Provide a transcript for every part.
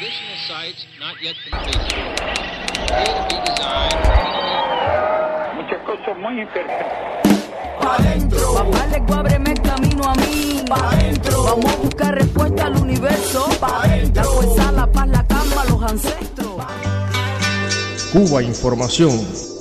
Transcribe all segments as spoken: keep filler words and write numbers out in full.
Additional sites not yet completed. Appear to be designed. Muchas cosas muy interesantes. Pa' dentro. Papá le ábreme el camino a mí. Pa' dentro. Vamos a buscar respuesta al universo. Pa' dentro. La fuerza, la paz, la calma, los ancestros. Cuba Información.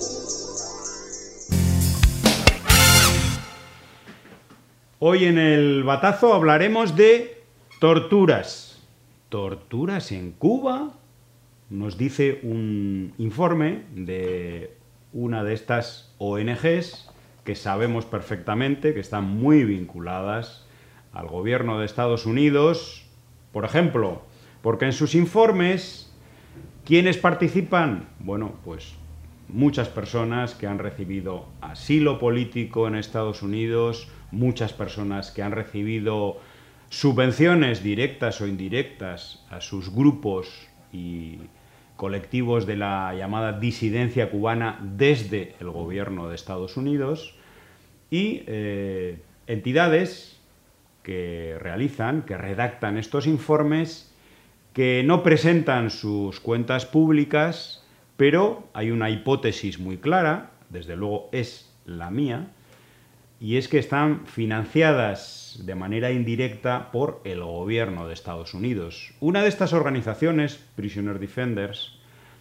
Hoy en el batazo hablaremos de torturas. ¿Torturas en Cuba? Nos dice un informe de una de estas O N Ges que sabemos perfectamente que están muy vinculadas al gobierno de Estados Unidos, por ejemplo, porque en sus informes, ¿quiénes participan? Bueno, pues muchas personas que han recibido asilo político en Estados Unidos, muchas personas que han recibido subvenciones directas o indirectas a sus grupos y colectivos de la llamada disidencia cubana desde el gobierno de Estados Unidos, y eh, entidades que realizan, que redactan estos informes, que no presentan sus cuentas públicas, pero hay una hipótesis muy clara, desde luego es la mía, y es que están financiadas de manera indirecta por el gobierno de Estados Unidos. Una de estas organizaciones, Prisoner Defenders,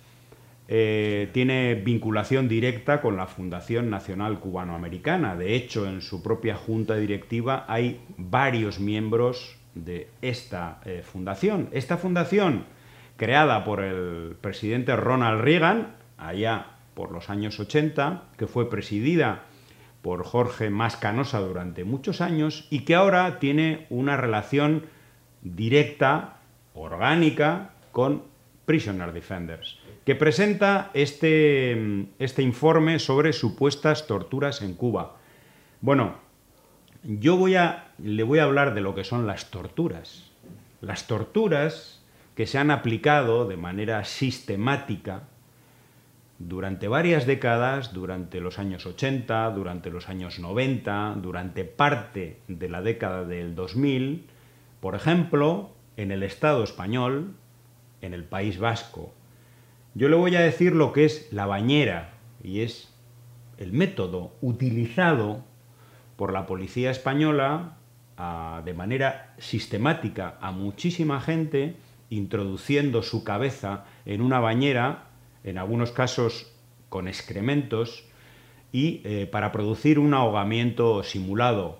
eh, tiene vinculación directa con la Fundación Nacional Cubanoamericana. De hecho, en su propia junta directiva hay varios miembros de esta eh, fundación. Esta fundación, creada por el presidente Ronald Reagan, allá por los años ochenta, que fue presidida por Jorge Mas Canosa durante muchos años y que ahora tiene una relación directa, orgánica, con Prisoner Defenders, que presenta este, este informe sobre supuestas torturas en Cuba. Bueno, yo voy a, le voy a hablar de lo que son las torturas. Las torturas que se han aplicado de manera sistemática durante varias décadas, durante los años ochenta, durante los años noventa, durante parte de la década del dos mil, por ejemplo, en el Estado español, en el País Vasco. Yo le voy a decir lo que es la bañera, y es el método utilizado por la policía española a, de manera sistemática a muchísima gente, introduciendo su cabeza en una bañera, en algunos casos con excrementos, y eh, para producir un ahogamiento simulado.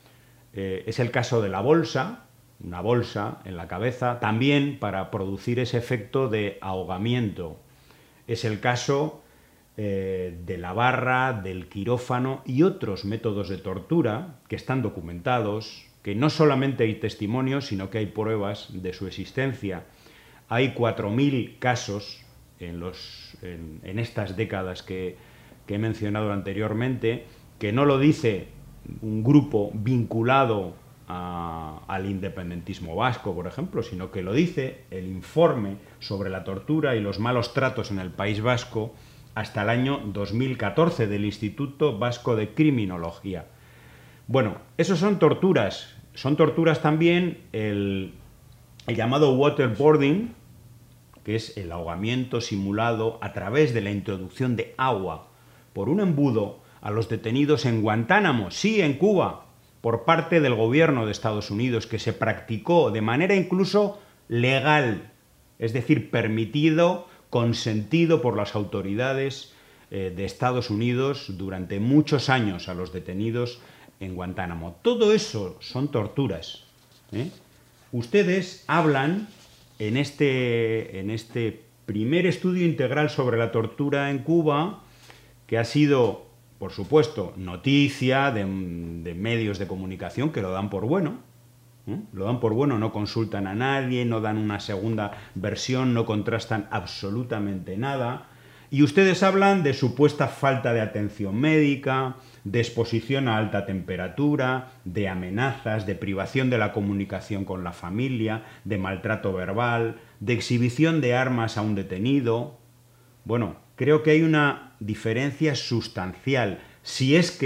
Eh, es el caso de la bolsa, una bolsa en la cabeza, también para producir ese efecto de ahogamiento. Es el caso eh, de la barra, del quirófano y otros métodos de tortura que están documentados, que no solamente hay testimonios, sino que hay pruebas de su existencia. Hay cuatro mil casos En, los, en, en estas décadas que, que he mencionado anteriormente, que no lo dice un grupo vinculado a, al independentismo vasco, por ejemplo, sino que lo dice el informe sobre la tortura y los malos tratos en el País Vasco hasta el año dos mil catorce del Instituto Vasco de Criminología. Bueno, esos son torturas. Son torturas también el, el llamado waterboarding, que es el ahogamiento simulado a través de la introducción de agua por un embudo a los detenidos en Guantánamo, sí, en Cuba, por parte del gobierno de Estados Unidos, que se practicó de manera incluso legal, es decir, permitido, consentido por las autoridades eh, de Estados Unidos durante muchos años a los detenidos en Guantánamo. Todo eso son torturas, ¿eh? Ustedes hablan En este, en este primer estudio integral sobre la tortura en Cuba, que ha sido, por supuesto, noticia de, de medios de comunicación que lo dan por bueno, ¿eh? Lo dan por bueno, no consultan a nadie, no dan una segunda versión, no contrastan absolutamente nada. Y ustedes hablan de supuesta falta de atención médica, de exposición a alta temperatura, de amenazas, de privación de la comunicación con la familia, de maltrato verbal, de exhibición de armas a un detenido. Bueno, creo que hay una diferencia sustancial, si es que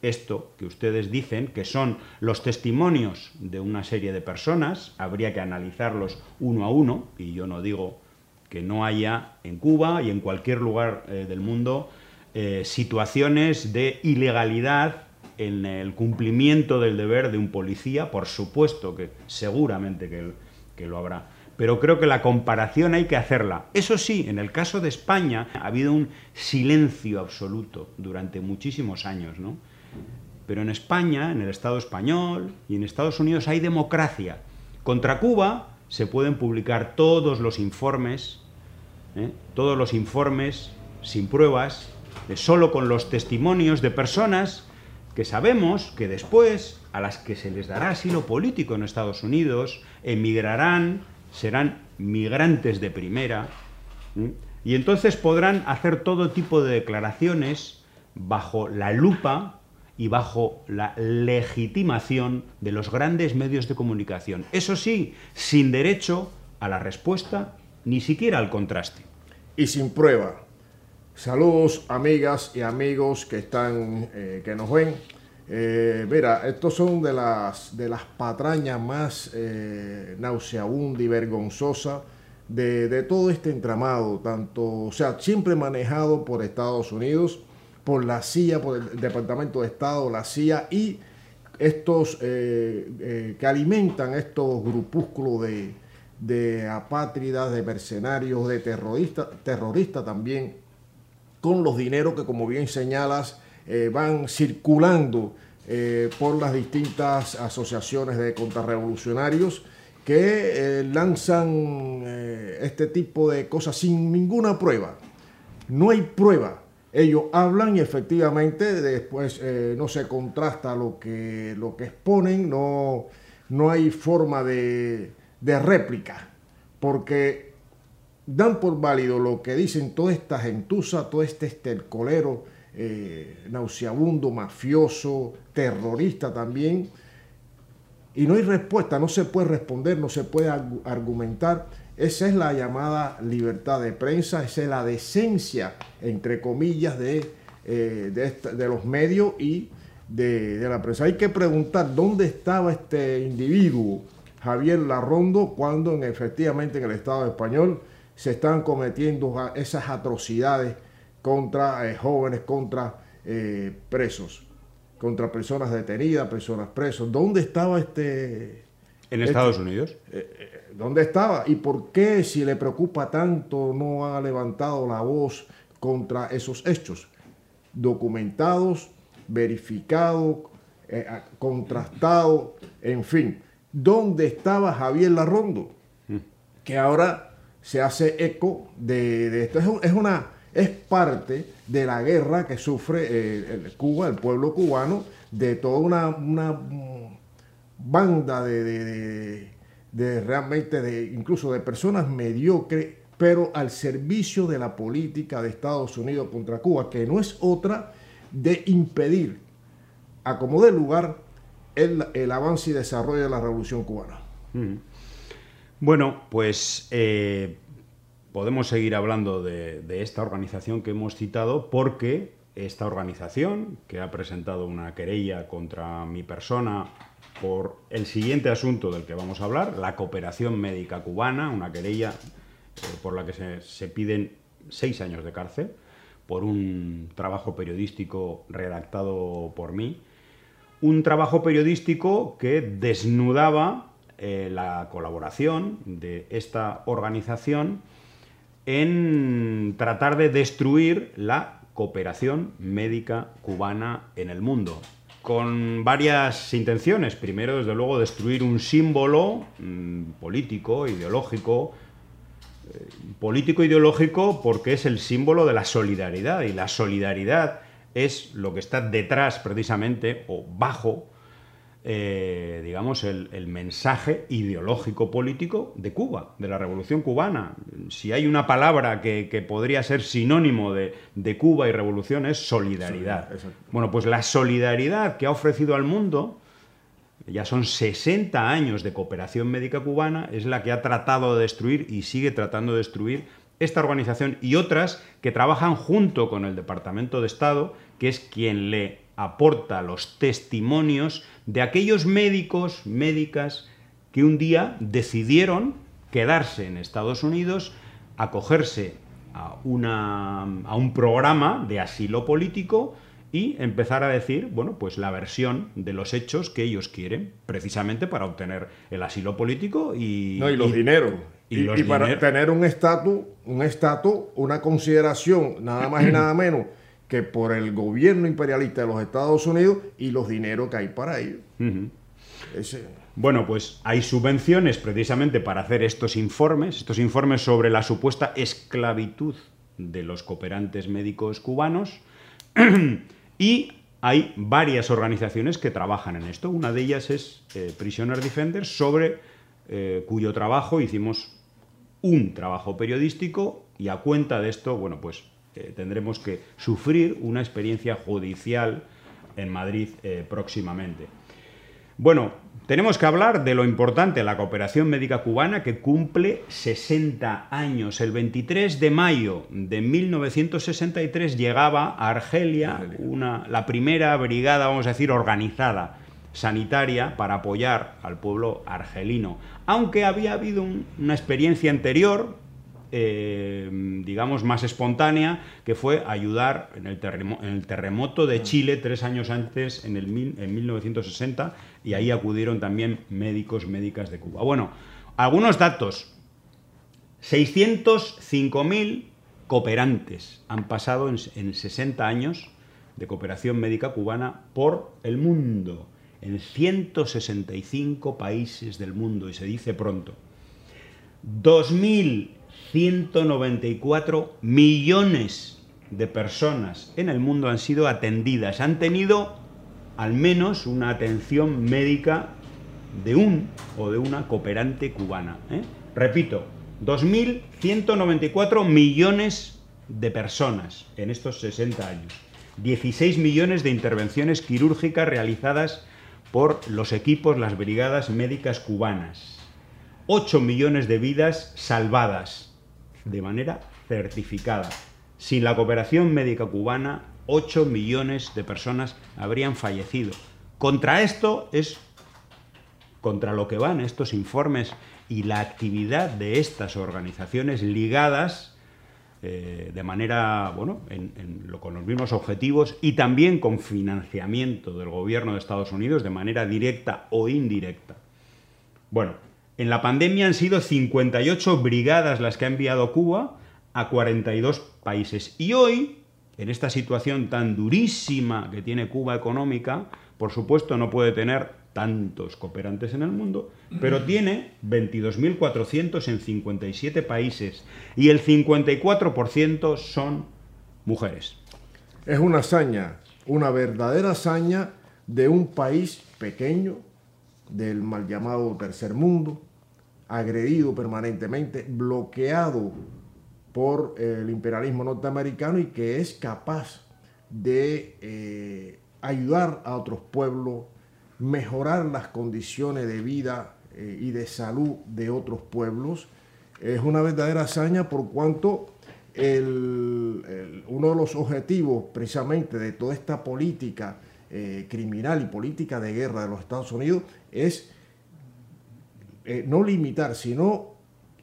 esto que ustedes dicen, que son los testimonios de una serie de personas, habría que analizarlos uno a uno, y yo no digo que no haya en Cuba y en cualquier lugar eh, del mundo eh, situaciones de ilegalidad en el cumplimiento del deber de un policía, por supuesto que seguramente que, que lo habrá. Pero creo que la comparación hay que hacerla. Eso sí, en el caso de España ha habido un silencio absoluto durante muchísimos años, ¿no? Pero en España, en el Estado español y en Estados Unidos hay democracia. Contra Cuba se pueden publicar todos los informes, ¿eh? todos los informes sin pruebas, eh, solo con los testimonios de personas que sabemos que después, a las que se les dará asilo político en Estados Unidos, emigrarán, serán migrantes de primera, ¿eh? y entonces podrán hacer todo tipo de declaraciones bajo la lupa y bajo la legitimación de los grandes medios de comunicación. Eso sí, sin derecho a la respuesta, ni siquiera al contraste. Y sin prueba. Saludos, amigas y amigos que están, eh, que nos ven. Eh, mira, estos son de las, de las patrañas más eh, nauseabundas y vergonzosas de, de todo este entramado, tanto, o sea, siempre manejado por Estados Unidos, por la C I A, por el Departamento de Estado, la C I A y estos eh, eh, que alimentan estos grupúsculos de, de apátridas, de mercenarios, de terroristas, terroristas también, con los dineros que, como bien señalas, eh, van circulando eh, por las distintas asociaciones de contrarrevolucionarios que eh, lanzan eh, este tipo de cosas sin ninguna prueba. No hay prueba. Ellos hablan y efectivamente después eh, no se contrasta lo que, lo que exponen, no, no hay forma de, de réplica, porque dan por válido lo que dicen toda esta gentuza, todo este estercolero eh, nauseabundo, mafioso, terrorista también, y no hay respuesta, no se puede responder, no se puede argumentar. Esa es la llamada libertad de prensa, esa es la decencia, entre comillas, de, eh, de, esta, de los medios y de, de la prensa. Hay que preguntar dónde estaba este individuo, Javier Larrondo, cuando en, efectivamente en el Estado español se están cometiendo esas atrocidades contra eh, jóvenes, contra eh, presos, contra personas detenidas, personas presas. ¿Dónde estaba este...? ¿En este, Estados Unidos? Eh, eh, ¿Dónde estaba? ¿Y por qué, si le preocupa tanto, no ha levantado la voz contra esos hechos? Documentados, verificados, eh, contrastados, en fin. ¿Dónde estaba Javier Larrondo? Mm. Que ahora se hace eco de, de esto. Es, un, es, una, es parte de la guerra que sufre eh, el Cuba, el pueblo cubano, de toda una, una banda de... de, de de realmente, de, incluso de personas mediocres, pero al servicio de la política de Estados Unidos contra Cuba, que no es otra de impedir, a como dé lugar, el, el avance y desarrollo de la Revolución Cubana. Mm. Bueno, pues eh, podemos seguir hablando de, de esta organización que hemos citado, porque esta organización, que ha presentado una querella contra mi persona por el siguiente asunto del que vamos a hablar, la cooperación médica cubana, una querella eh, por la que se, se piden seis años de cárcel por un trabajo periodístico redactado por mí, un trabajo periodístico que desnudaba eh, la colaboración de esta organización en tratar de destruir la cooperación médica cubana en el mundo, con varias intenciones. Primero, desde luego, destruir un símbolo mmm, político, ideológico, eh, político-ideológico porque es el símbolo de la solidaridad, y la solidaridad es lo que está detrás precisamente, o bajo, eh, digamos, el, el mensaje ideológico-político de Cuba, de la Revolución Cubana. Si hay una palabra que, que podría ser sinónimo de, de Cuba y revolución, es solidaridad. Sí, bueno, pues la solidaridad que ha ofrecido al mundo, ya son sesenta años de cooperación médica cubana, es la que ha tratado de destruir y sigue tratando de destruir esta organización y otras que trabajan junto con el Departamento de Estado, que es quien le aporta los testimonios de aquellos médicos, médicas, que un día decidieron quedarse en Estados Unidos, acogerse a, una, a un programa de asilo político y empezar a decir, bueno, pues la versión de los hechos que ellos quieren, precisamente para obtener el asilo político y... No, y los y, dineros. Y, y, los y para diner... tener un estatus, un estatus, una consideración, nada más y nada menos que por el gobierno imperialista de los Estados Unidos y los dineros que hay para ellos. Uh-huh. Ese... Bueno, pues hay subvenciones precisamente para hacer estos informes, estos informes sobre la supuesta esclavitud de los cooperantes médicos cubanos. Y hay varias organizaciones que trabajan en esto. Una de ellas es eh, Prisoner Defenders, sobre eh, cuyo trabajo hicimos un trabajo periodístico, y a cuenta de esto, bueno, pues eh, tendremos que sufrir una experiencia judicial en Madrid eh, próximamente. Bueno, tenemos que hablar de lo importante de la cooperación médica cubana, que cumple sesenta años. El veintitrés de mayo de mil novecientos sesenta y tres llegaba a Argelia una, la primera brigada, vamos a decir, organizada, sanitaria, para apoyar al pueblo argelino. Aunque había habido un, una experiencia anterior, eh, digamos, más espontánea, que fue ayudar en el, terremo en el terremoto de Chile tres años antes, en, el mil en mil novecientos sesenta, y ahí acudieron también médicos, médicas de Cuba. Bueno, algunos datos. seiscientos cinco mil cooperantes han pasado en, en sesenta años de cooperación médica cubana por el mundo, en ciento sesenta y cinco países del mundo, y se dice pronto. dos mil ciento noventa y cuatro millones de personas en el mundo han sido atendidas, han tenido al menos una atención médica de un o de una cooperante cubana. ¿eh? Repito, dos mil ciento noventa y cuatro millones de personas en estos sesenta años. dieciséis millones de intervenciones quirúrgicas realizadas por los equipos, las brigadas médicas cubanas. ocho millones de vidas salvadas de manera certificada. Sin la cooperación médica cubana, ocho millones de personas habrían fallecido. Contra esto es contra lo que van estos informes y la actividad de estas organizaciones ligadas eh, de manera, bueno, en, en lo, con los mismos objetivos y también con financiamiento del gobierno de Estados Unidos de manera directa o indirecta. Bueno, en la pandemia han sido cincuenta y ocho brigadas las que ha enviado Cuba a cuarenta y dos países. Y hoy, en esta situación tan durísima que tiene Cuba económica, por supuesto no puede tener tantos cooperantes en el mundo, pero tiene veintidós mil cuatrocientos en cincuenta y siete países, y el cincuenta y cuatro por ciento son mujeres. Es una hazaña, una verdadera hazaña de un país pequeño, del mal llamado tercer mundo, agredido permanentemente, bloqueado por el imperialismo norteamericano, y que es capaz de eh, ayudar a otros pueblos, mejorar las condiciones de vida eh, y de salud de otros pueblos. Es una verdadera hazaña, por cuanto el, el, uno de los objetivos precisamente de toda esta política eh, criminal y política de guerra de los Estados Unidos es eh, no limitar, sino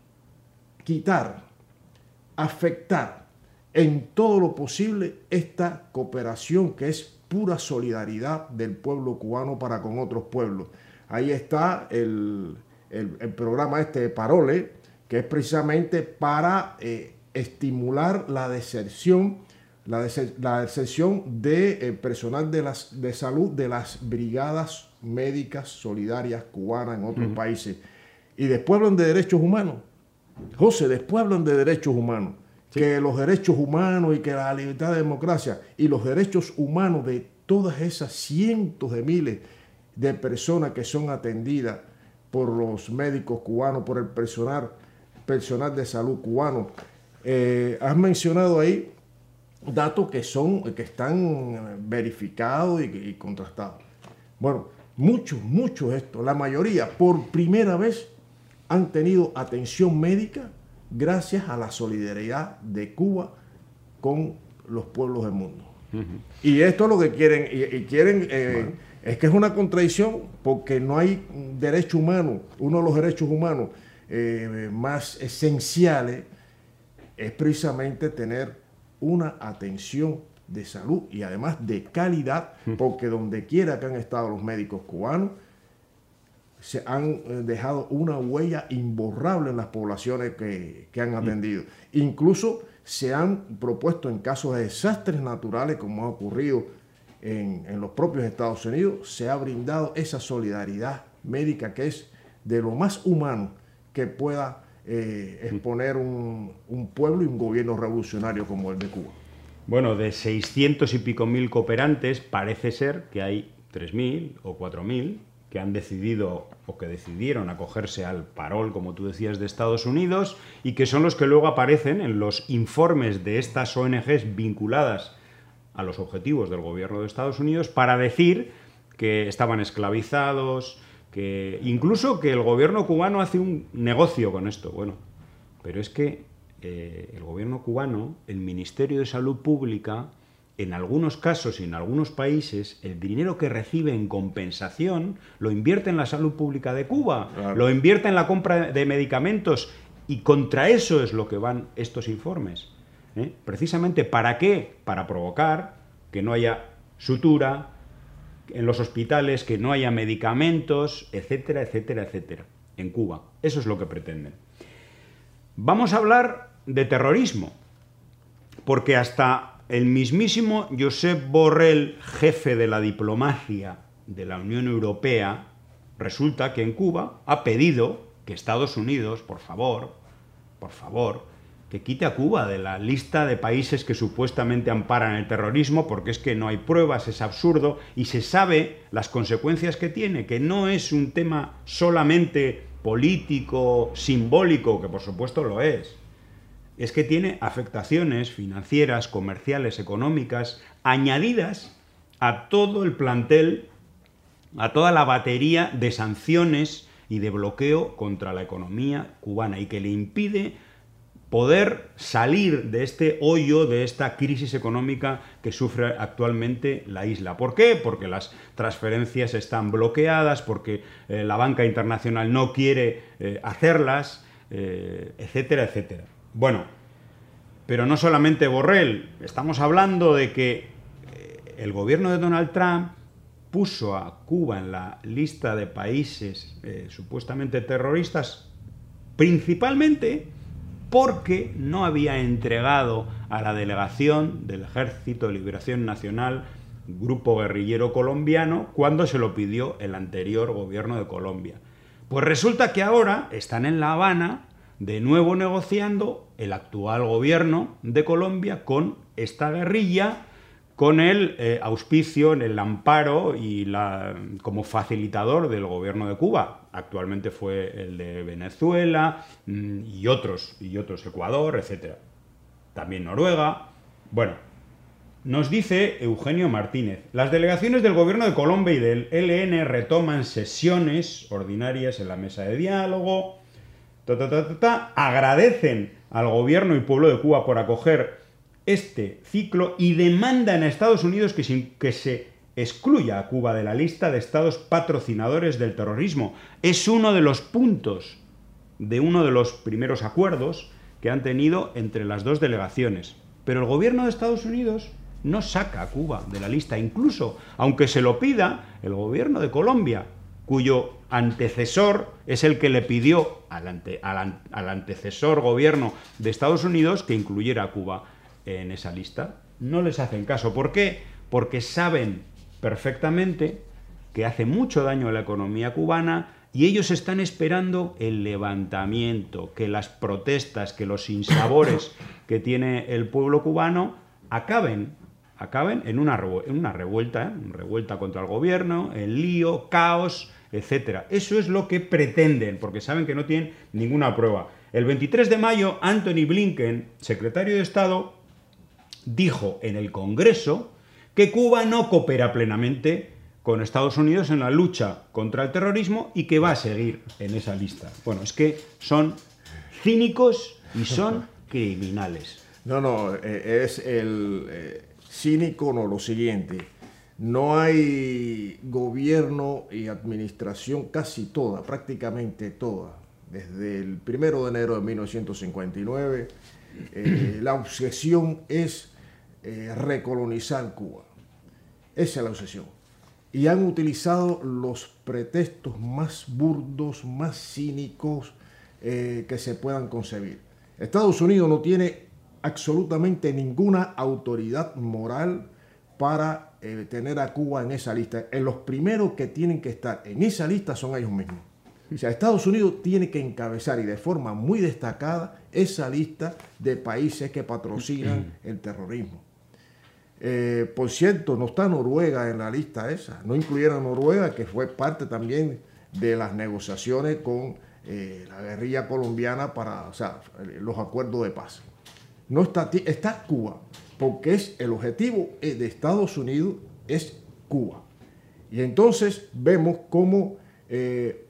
quitar, afectar en todo lo posible esta cooperación que es pura solidaridad del pueblo cubano para con otros pueblos. Ahí está el, el, el programa este de Parole, que es precisamente para eh, estimular la deserción, la, des la deserción de eh, personal de, las, de salud de las brigadas médicas solidarias cubanas en otros uh-huh. países. Y después hablan de derechos humanos. José, después hablan de derechos humanos. Sí. Que los derechos humanos y que la libertad de democracia y los derechos humanos de todas esas cientos de miles de personas que son atendidas por los médicos cubanos, por el personal, personal de salud cubano. Eh, has mencionado ahí datos que son, que están verificados y, y contrastados. Bueno, muchos, muchos estos, la mayoría, por primera vez han tenido atención médica gracias a la solidaridad de Cuba con los pueblos del mundo. Uh-huh. Y esto es lo que quieren, y, y quieren, eh, bueno. es que es una contradicción porque no hay derecho humano. Uno de los derechos humanos eh, más esenciales es precisamente tener una atención de salud y además de calidad, porque donde quiera que han estado los médicos cubanos, se han dejado una huella imborrable en las poblaciones que, que han atendido. Incluso se han propuesto en casos de desastres naturales, como ha ocurrido en, en los propios Estados Unidos, se ha brindado esa solidaridad médica que es de lo más humano que pueda eh, exponer un, un pueblo y un gobierno revolucionario como el de Cuba. Bueno, de seiscientos y pico mil cooperantes, parece ser que hay tres mil o cuatro mil que han decidido o que decidieron acogerse al parol, como tú decías, de Estados Unidos, y que son los que luego aparecen en los informes de estas O N Ges vinculadas a los objetivos del gobierno de Estados Unidos para decir que estaban esclavizados, que incluso que el gobierno cubano hace un negocio con esto. Bueno, pero es que eh, el gobierno cubano, el Ministerio de Salud Pública, en algunos casos y en algunos países, el dinero que recibe en compensación lo invierte en la salud pública de Cuba, claro. Lo invierte en la compra de medicamentos, y contra eso es lo que van estos informes. ¿Eh? Precisamente, ¿para qué? Para provocar que no haya sutura en los hospitales, que no haya medicamentos, etcétera, etcétera, etcétera, en Cuba. Eso es lo que pretenden. Vamos a hablar de terrorismo, porque hasta el mismísimo Josep Borrell, jefe de la diplomacia de la Unión Europea, resulta que en Cuba ha pedido que Estados Unidos, por favor, por favor, que quite a Cuba de la lista de países que supuestamente amparan el terrorismo, porque es que no hay pruebas, es absurdo, y se sabe las consecuencias que tiene, que no es un tema solamente político, simbólico, que por supuesto lo es. Es que tiene afectaciones financieras, comerciales, económicas, añadidas a todo el plantel, a toda la batería de sanciones y de bloqueo contra la economía cubana, y que le impide poder salir de este hoyo, de esta crisis económica que sufre actualmente la isla. ¿Por qué? Porque las transferencias están bloqueadas, porque eh, la banca internacional no quiere eh, hacerlas, eh, etcétera, etcétera. Bueno, pero no solamente Borrell, estamos hablando de que el gobierno de Donald Trump puso a Cuba en la lista de países eh, supuestamente terroristas, principalmente porque no había entregado a la delegación del Ejército de Liberación Nacional, grupo guerrillero colombiano, cuando se lo pidió el anterior gobierno de Colombia. Pues resulta que ahora están en La Habana de nuevo negociando el actual gobierno de Colombia con esta guerrilla, con el eh, auspicio, el amparo y la, como facilitador del gobierno de Cuba. Actualmente fue el de Venezuela y otros, y otros, Ecuador, etcétera. También Noruega. Bueno, nos dice Eugenio Martínez: las delegaciones del gobierno de Colombia y del E L N retoman sesiones ordinarias en la mesa de diálogo. Ta, ta, ta, ta, ta, agradecen al gobierno y pueblo de Cuba por acoger este ciclo y demandan a Estados Unidos que se, que se excluya a Cuba de la lista de estados patrocinadores del terrorismo. Es uno de los puntos de uno de los primeros acuerdos que han tenido entre las dos delegaciones. Pero el gobierno de Estados Unidos no saca a Cuba de la lista, incluso aunque se lo pida el gobierno de Colombia, cuyo antecesor es el que le pidió al, ante, al, al antecesor gobierno de Estados Unidos que incluyera a Cuba en esa lista. No les hacen caso. ¿Por qué? Porque saben perfectamente que hace mucho daño a la economía cubana y ellos están esperando el levantamiento, que las protestas, que los sinsabores que tiene el pueblo cubano acaben, acaben en una, en una revuelta, ¿eh? Una revuelta contra el gobierno, el lío, caos, etcétera. Eso es lo que pretenden, porque saben que no tienen ninguna prueba. El veintitrés de mayo, Anthony Blinken, secretario de Estado, dijo en el Congreso que Cuba no coopera plenamente con Estados Unidos en la lucha contra el terrorismo y que va a seguir en esa lista. Bueno, es que son cínicos y son criminales. No, no, eh, es el... Eh... cínico, no, lo siguiente. No hay gobierno y administración, casi toda, prácticamente toda, desde el primero de enero de mil novecientos cincuenta y nueve, eh, la obsesión es eh, recolonizar Cuba. Esa es la obsesión. Y han utilizado los pretextos más burdos, más cínicos eh, que se puedan concebir. Estados Unidos no tiene absolutamente ninguna autoridad moral para eh, tener a Cuba en esa lista. En los primeros que tienen que estar en esa lista son ellos mismos. O sea, Estados Unidos tiene que encabezar y de forma muy destacada esa lista de países que patrocinan el terrorismo. Eh, por cierto, no está Noruega en la lista esa. No incluyeron a Noruega, que fue parte también de las negociaciones con eh, la guerrilla colombiana para, o sea, los acuerdos de paz. No está, está Cuba, porque es el objetivo de Estados Unidos es Cuba. Y entonces vemos cómo eh,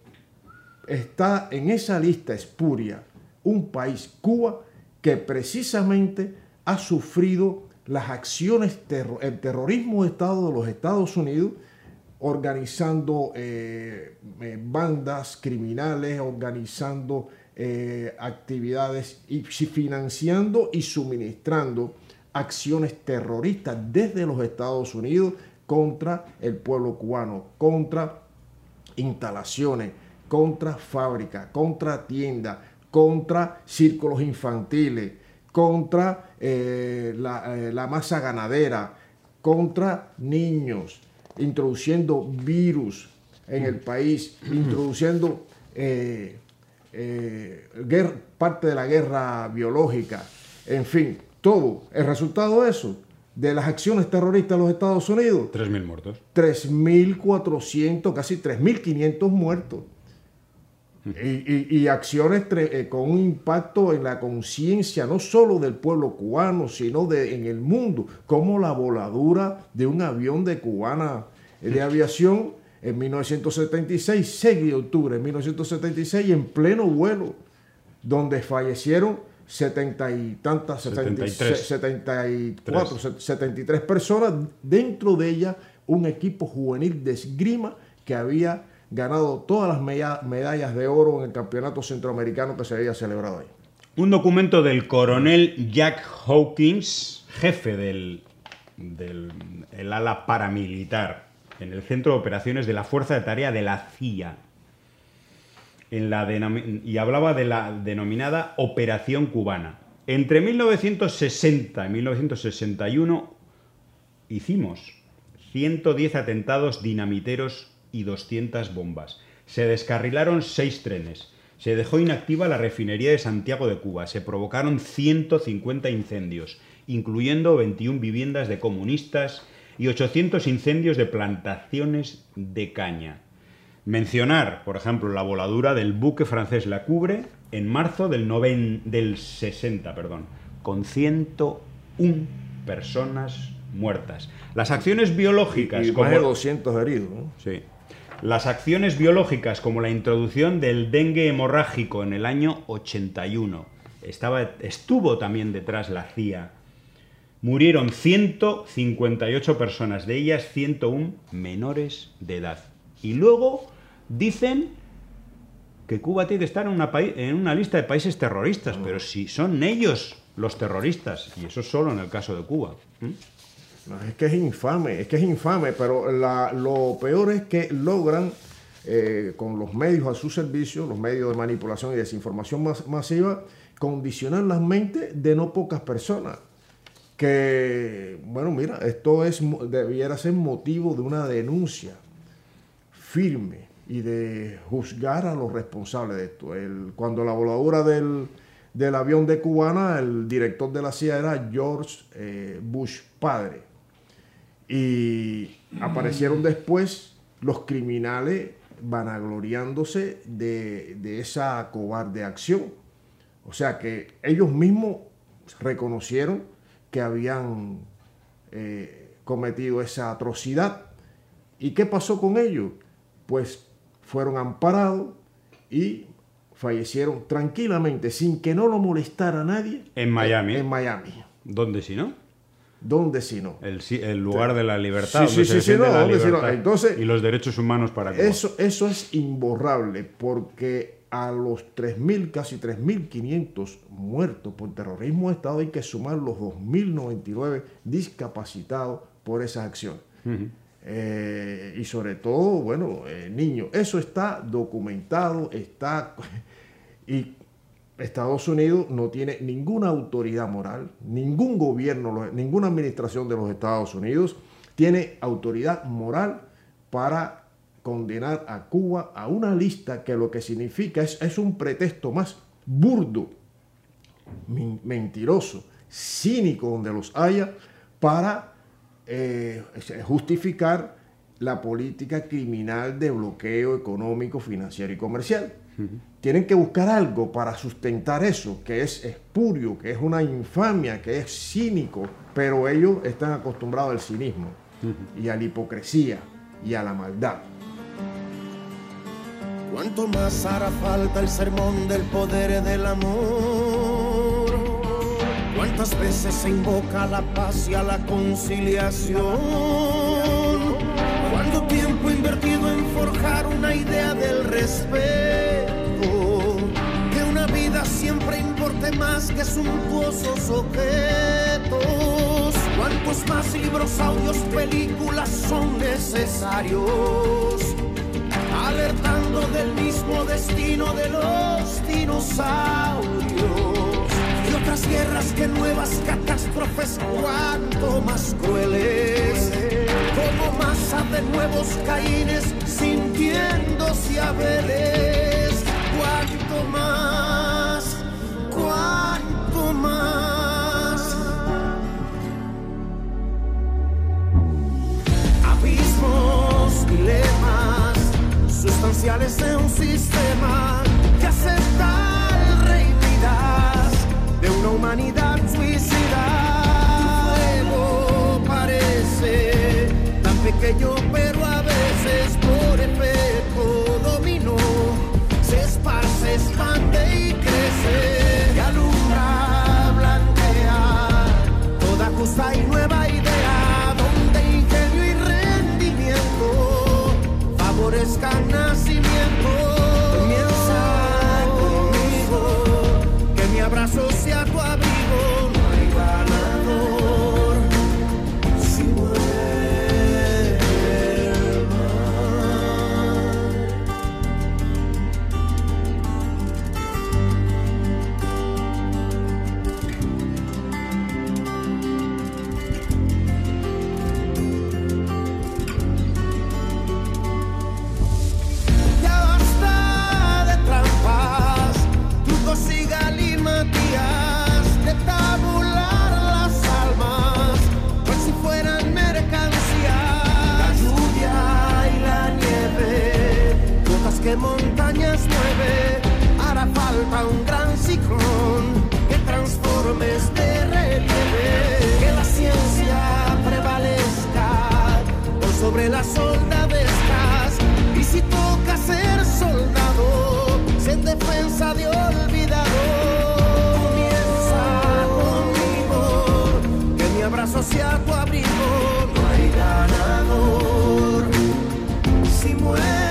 está en esa lista espuria un país, Cuba, que precisamente ha sufrido las acciones, terro el terrorismo de Estado de los Estados Unidos, organizando eh, eh, bandas criminales, organizando eh, actividades y financiando y suministrando acciones terroristas desde los Estados Unidos contra el pueblo cubano, contra instalaciones, contra fábricas, contra tiendas, contra círculos infantiles, contra eh, la, eh, la masa ganadera, contra niños, introduciendo virus en el país, introduciendo eh, eh, guerra, parte de la guerra biológica, en fin, todo. El resultado de eso, de las acciones terroristas de los Estados Unidos, tres mil muertos. tres mil cuatrocientos, casi tres mil quinientos muertos. Y, y, y acciones eh, con un impacto en la conciencia no solo del pueblo cubano, sino de, en el mundo, como la voladura de un avión de cubana de aviación en mil novecientos setenta y seis, seis de octubre de mil novecientos setenta y seis, en pleno vuelo, donde fallecieron setenta y tantas, setenta y tres. setenta y cuatro, setenta y tres personas, dentro de ella un equipo juvenil de esgrima que había ganado todas las medallas de oro en el campeonato centroamericano que se había celebrado ahí. Un documento del coronel Jack Hawkins, jefe del, del el ala paramilitar en el Centro de Operaciones de la Fuerza de Tarea de la C I A, en la y hablaba de la denominada Operación Cubana. Entre mil novecientos sesenta y mil novecientos sesenta y uno hicimos ciento diez atentados dinamiteros y doscientas bombas. Se descarrilaron seis trenes. Se dejó inactiva la refinería de Santiago de Cuba. Se provocaron ciento cincuenta incendios, incluyendo veintiuna viviendas de comunistas y ochocientos incendios de plantaciones de caña. Mencionar, por ejemplo, la voladura del buque francés La Coubre en marzo del, noven, del sesenta, perdón, con ciento una personas muertas. Las acciones biológicas... Y, y más como, de doscientos heridos, ¿no? Sí. Las acciones biológicas, como la introducción del dengue hemorrágico en el año ochenta y uno, estaba, estuvo también detrás la C I A. Murieron ciento cincuenta y ocho personas, de ellas ciento una menores de edad. Y luego dicen que Cuba tiene que estar en una, en una lista de países terroristas, pero si son ellos los terroristas, y eso solo en el caso de Cuba. ¿Mm? No, es que es infame, es que es infame, pero la, lo peor es que logran, eh, con los medios a su servicio, los medios de manipulación y desinformación mas, masiva, condicionar las mentes de no pocas personas. Que, bueno, mira, esto es, debiera ser motivo de una denuncia firme y de juzgar a los responsables de esto. El, cuando la voladura del, del avión de Cubana, el director de la C I A era George eh, Bush padre. Y aparecieron después los criminales vanagloriándose de, de esa cobarde acción. O sea que ellos mismos reconocieron que habían eh, cometido esa atrocidad. ¿Y qué pasó con ellos? Pues fueron amparados y fallecieron tranquilamente, sin que no lo molestara nadie. En Miami. En, en Miami. ¿Dónde si no? ¿Dónde si no? El, el lugar de la libertad. Sí, sí, sí, sí, no, la ¿dónde si no? libertad Entonces, y los derechos humanos para Cuba. Eso, eso es imborrable, porque a los tres mil, casi tres mil quinientos muertos por terrorismo de Estado hay que sumar los dos mil noventa y nueve discapacitados por esas acciones. Uh-huh. eh, y sobre todo, bueno, eh, niños. Eso está documentado, está... y Estados Unidos no tiene ninguna autoridad moral, ningún gobierno, ninguna administración de los Estados Unidos tiene autoridad moral para condenar a Cuba a una lista que lo que significa es, es un pretexto más burdo, mentiroso, cínico donde los haya, para eh, justificar la política criminal de bloqueo económico, financiero y comercial. Uh-huh. Tienen que buscar algo para sustentar eso, que es espurio, que es una infamia, que es cínico, pero ellos están acostumbrados al cinismo uh-huh. y a la hipocresía y a la maldad. ¿Cuánto más hará falta el sermón del poder del amor? ¿Cuántas veces se invoca a la paz y a la conciliación? ¿Cuánto tiempo invertido en forjar una idea del respeto? Que una vida siempre importe más que suntuosos objetos. ¿Cuántos más libros, audios, películas son necesarios? Alertando del mismo destino de los dinosaurios y otras guerras que nuevas catástrofes, cuanto más crueles, como masa de nuevos Caínes sintiéndose Abeles. Cuanto más, cuanto más abismos, dilemas sustanciales de un sistema que acepta el rey Midas de una humanidad suicida. Tu fuego parece tan pequeño, pero a veces por efecto dominó se esparce, expande y crece, y alumbra, blanquea toda justa y nueva idea, donde ingenio y rendimiento favorezcan nacimiento. Comienza conmigo, que mi abrazo sea tu abrigo. No hay ganador si muere el mar. Que montañas mueve, hará falta un gran ciclón que transforme este relieve, que la ciencia prevalezca por sobre las soldadescas, y si toca ser soldado, ser en defensa de olvidado. Comienza conmigo, que mi abrazo sea tu abrigo. No hay ganador si muere.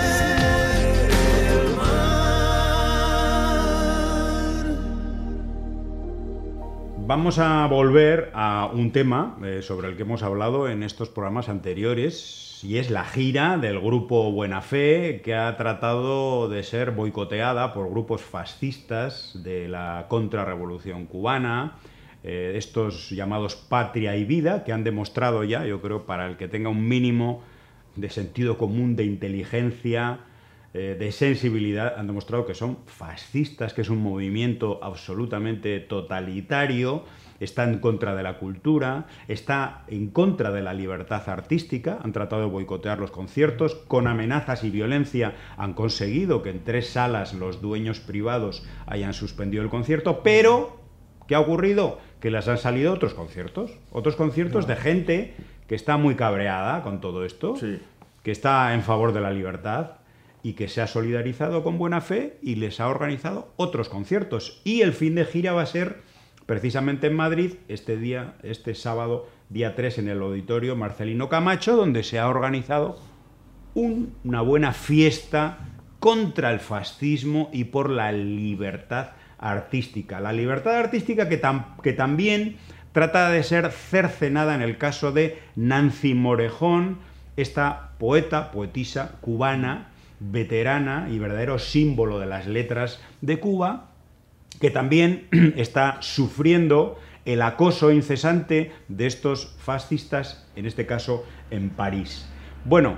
Vamos a volver a un tema eh, sobre el que hemos hablado en estos programas anteriores, y es la gira del grupo Buena Fe, que ha tratado de ser boicoteada por grupos fascistas de la contrarrevolución cubana, eh, estos llamados Patria y Vida, que han demostrado ya, yo creo, para el que tenga un mínimo de sentido común, de inteligencia, de sensibilidad, han demostrado que son fascistas, que es un movimiento absolutamente totalitario, está en contra de la cultura, está en contra de la libertad artística, han tratado de boicotear los conciertos, con amenazas y violencia han conseguido que en tres salas los dueños privados hayan suspendido el concierto, pero ¿qué ha ocurrido? Que les han salido otros conciertos, otros conciertos no. de gente que está muy cabreada con todo esto, sí. que está en favor de la libertad, y que se ha solidarizado con Buena Fe y les ha organizado otros conciertos. Y el fin de gira va a ser precisamente en Madrid este día, este sábado día tres en el auditorio Marcelino Camacho, donde se ha organizado un, una buena fiesta contra el fascismo y por la libertad artística. La libertad artística que, tam, que también trata de ser cercenada en el caso de Nancy Morejón, esta poeta, poetisa cubana, veterana y verdadero símbolo de las letras de Cuba, que también está sufriendo el acoso incesante de estos fascistas, en este caso en París. Bueno,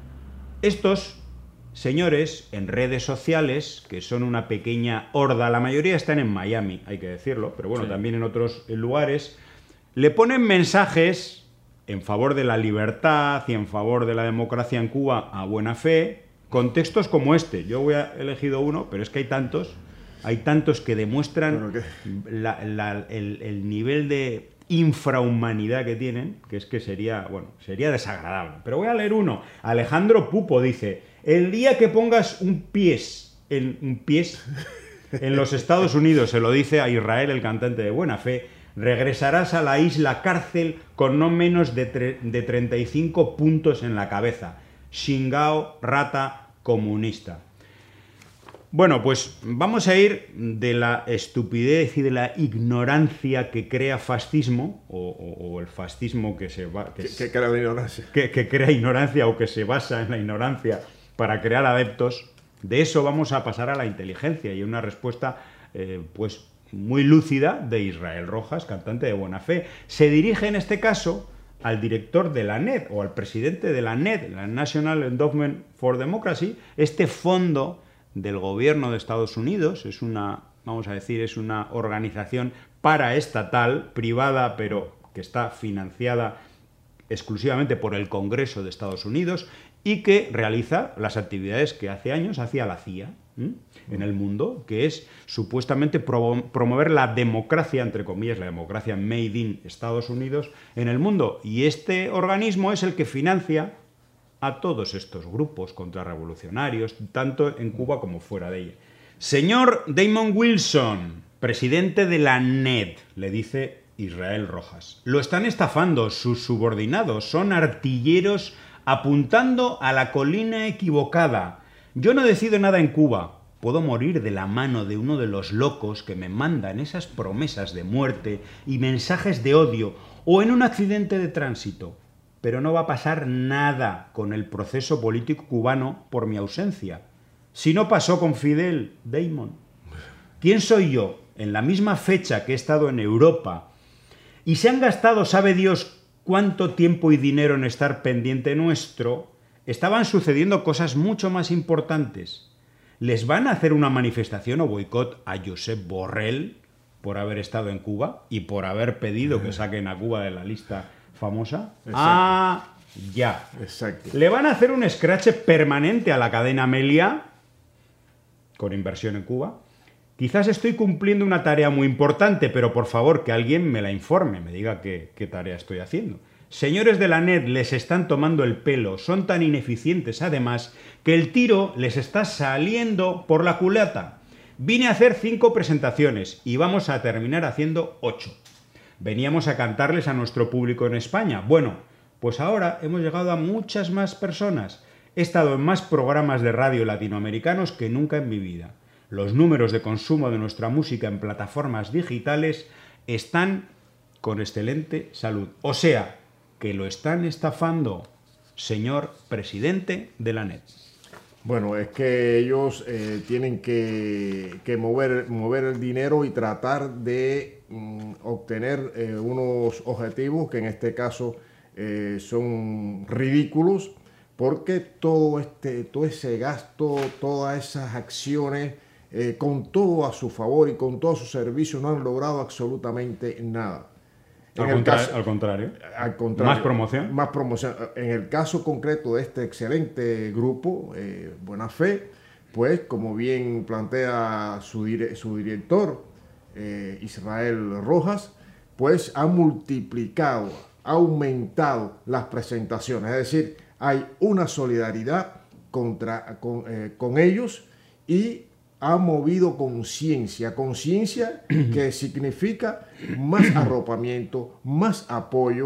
estos señores en redes sociales, que son una pequeña horda, la mayoría están en Miami, hay que decirlo, pero bueno, sí, también en otros lugares, le ponen mensajes en favor de la libertad y en favor de la democracia en Cuba a buena fe, con textos como este. Yo voy a elegido uno, pero es que hay tantos, hay tantos que demuestran la, la, el, el nivel de infrahumanidad que tienen, que es que sería, bueno, sería desagradable. Pero voy a leer uno. Alejandro Pupo dice: el día que pongas un pies en un pies en los Estados Unidos, se lo dice a Israel, el cantante de buena fe, regresarás a la isla cárcel con no menos de, de treinta y cinco puntos en la cabeza. Shingao, rata comunista. Bueno, pues vamos a ir de la estupidez y de la ignorancia que crea fascismo, o, o, o el fascismo que se va... Que, que, que crea la ignorancia. Que, que crea ignorancia o que se basa en la ignorancia para crear adeptos. De eso vamos a pasar a la inteligencia y una respuesta, eh, pues, muy lúcida de Israel Rojas, cantante de buena fe. Se dirige en este caso al director de la N E D, o al presidente de la N E D, la National Endowment for Democracy, este fondo del gobierno de Estados Unidos. Es una, vamos a decir, es una organización paraestatal, privada, pero que está financiada exclusivamente por el Congreso de Estados Unidos y que realiza las actividades que hace años hacía la C I A ¿m? en el mundo, que es supuestamente pro promover la democracia, entre comillas, la democracia made in Estados Unidos en el mundo. Y este organismo es el que financia a todos estos grupos contrarrevolucionarios, tanto en Cuba como fuera de ella. Señor Damon Wilson, presidente de la N E D, le dice Israel Rojas, lo están estafando, sus subordinados son artilleros apuntando a la colina equivocada. Yo no decido nada en Cuba. Puedo morir de la mano de uno de los locos que me mandan esas promesas de muerte y mensajes de odio, o en un accidente de tránsito. Pero no va a pasar nada con el proceso político cubano por mi ausencia. Si no pasó con Fidel, Damon. ¿Quién soy yo? En la misma fecha que he estado en Europa y se han gastado, sabe Dios, cuánto tiempo y dinero en estar pendiente nuestro, estaban sucediendo cosas mucho más importantes. ¿Les van a hacer una manifestación o boicot a Josep Borrell por haber estado en Cuba y por haber pedido que saquen a Cuba de la lista famosa? Exacto. Ah, ya. Exacto. ¿Le van a hacer un scratch permanente a la cadena Melia con inversión en Cuba? Quizás estoy cumpliendo una tarea muy importante, pero por favor que alguien me la informe, me diga qué, qué tarea estoy haciendo. Señores de la N E D, les están tomando el pelo, son tan ineficientes además que el tiro les está saliendo por la culata. Vine a hacer cinco presentaciones y vamos a terminar haciendo ocho. Veníamos a cantarles a nuestro público en España. Bueno, pues ahora hemos llegado a muchas más personas. He estado en más programas de radio latinoamericanos que nunca en mi vida. Los números de consumo de nuestra música en plataformas digitales están con excelente salud. O sea, que lo están estafando, señor presidente de la N E D. Bueno, es que ellos eh, tienen que, que mover, mover el dinero y tratar de mm, obtener eh, unos objetivos que en este caso eh, son ridículos, porque todo, este, todo ese gasto, todas esas acciones, eh, con todo a su favor y con todo a su servicio, no han logrado absolutamente nada. Al, contra caso, al contrario. Al contrario. Más promoción. Más promoción. En el caso concreto de este excelente grupo, eh, Buena Fe, pues como bien plantea su, dire su director, eh, Israel Rojas, pues ha multiplicado, ha aumentado las presentaciones. Es decir, hay una solidaridad contra, con, eh, con ellos y ha movido conciencia, conciencia que significa más arropamiento, más apoyo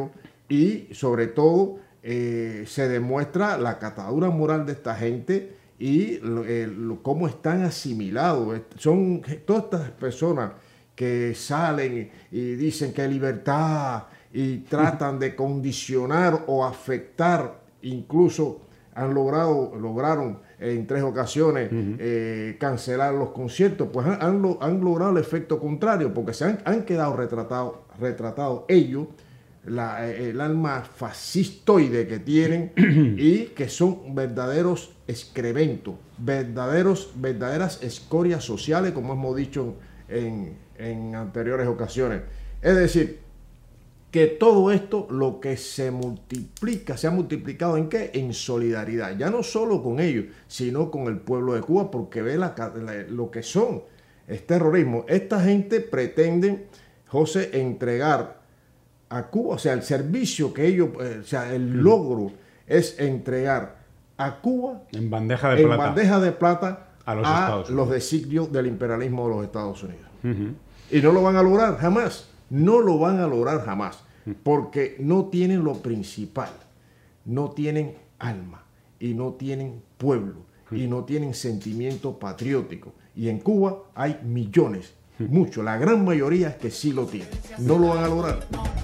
y sobre todo eh, se demuestra la catadura moral de esta gente y eh, lo, cómo están asimilados. Son todas estas personas que salen y dicen que hay libertad y tratan de condicionar o afectar, incluso han logrado, lograron en tres ocasiones uh-huh. eh, cancelar los conciertos, pues han, han, han logrado el efecto contrario, porque se han, han quedado retratados retratados ellos, la, el alma fascistoide que tienen y que son verdaderos excrementos, verdaderos, verdaderas escorias sociales, como hemos dicho en, en anteriores ocasiones. Es decir, que todo esto lo que se multiplica, se ha multiplicado ¿en qué? En solidaridad, ya no solo con ellos, sino con el pueblo de Cuba, porque ve la, la, lo que son, es terrorismo. Esta gente pretende, José, entregar a Cuba, o sea, el servicio que ellos, eh, o sea, el logro es entregar a Cuba en bandeja de en plata, bandeja de plata a los, a los designios del imperialismo de los Estados Unidos. Uh-huh. Y no lo van a lograr jamás. No lo van a lograr jamás, porque no tienen lo principal, no tienen alma y no tienen pueblo y no tienen sentimiento patriótico. Y en Cuba hay millones, muchos, la gran mayoría que sí lo tienen. No lo van a lograr.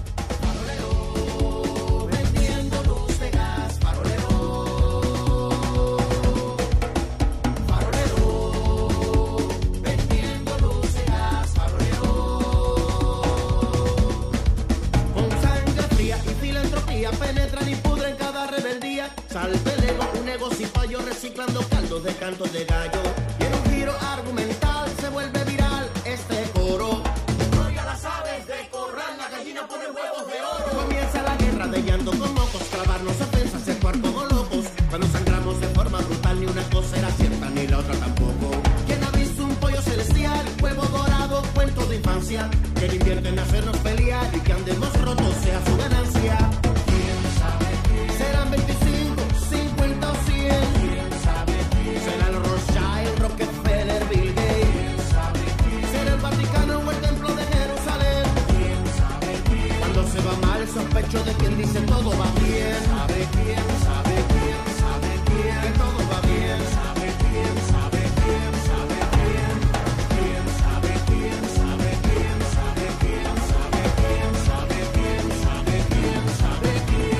Reciclando caldos de cantos de gallo y en un giro argumental se vuelve viral este coro. Troya las aves de corral, la gallina pone huevos de oro. Comienza la guerra de llanto con mocos, clavarnos ofensas, actuar como locos. Cuando sangramos de forma brutal, ni una cosa era cierta ni la otra tampoco. ¿Quién ha visto un pollo celestial, huevo dorado, cuento de infancia? ¿Quién invierte en hacernos pelear y que andemos rotos sea su ganancia? ¿Quién sabe quién? Serán veinticinco, cincuenta o cien. Sospecho de quien dice todo va bien. Sabe quién, sabe quién, sabe quién, que todo va bien. Sabe quién, sabe quién, sabe quién, quién sabe quién, sabe quién, sabe quién, sabe quién, sabe quién, sabe quién, sabe quién.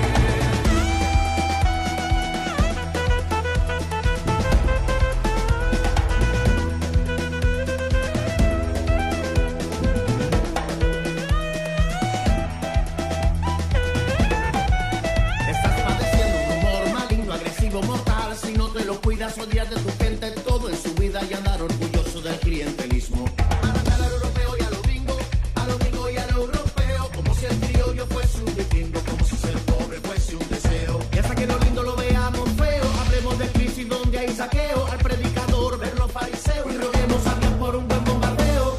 Mortal, si no te lo cuidas, odias de tu gente todo en su vida y andar orgulloso del clientelismo. Arrancar al europeo y a lo gringo, a lo gringo y a lo europeo, como si el criollo fuese un vikingo, como si ser pobre fuese un deseo. Y hasta que lo lindo lo veamos feo, hablemos de crisis donde hay saqueo, al predicador verlo fariseo y roguemos a Dios por un buen bombardeo.